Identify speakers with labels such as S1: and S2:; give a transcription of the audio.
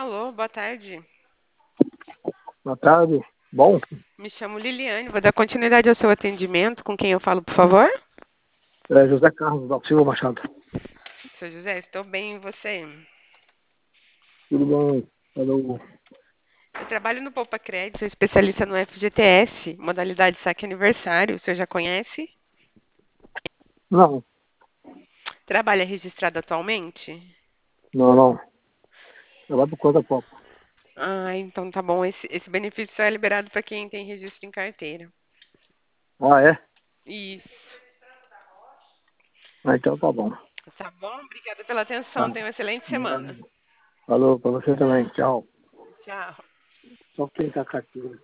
S1: Alô, boa tarde.
S2: Boa tarde. Bom,
S1: Me chamo Liliane, vou dar continuidade ao seu atendimento. Com quem eu falo, por favor?
S2: é José Carlos da Silva Machado.
S1: Seu José, estou bem, e você?
S2: Tudo bom? Alô.
S1: Eu trabalho no Poupa Crédito, sou especialista no FGTS, modalidade saque aniversário. O senhor já conhece?
S2: Não,
S1: Trabalha registrado atualmente?
S2: não. Trabalho por conta própria.
S1: Ah, então tá bom. Esse benefício só é liberado para quem tem registro em carteira.
S2: Ah, é?
S1: Isso.
S2: Ah, então tá bom.
S1: Tá bom? Obrigada pela atenção.
S2: Tá.
S1: Tenha uma excelente semana.
S2: Falou pra você também. Tchau.
S1: Tchau.
S2: Só quem tá aqui.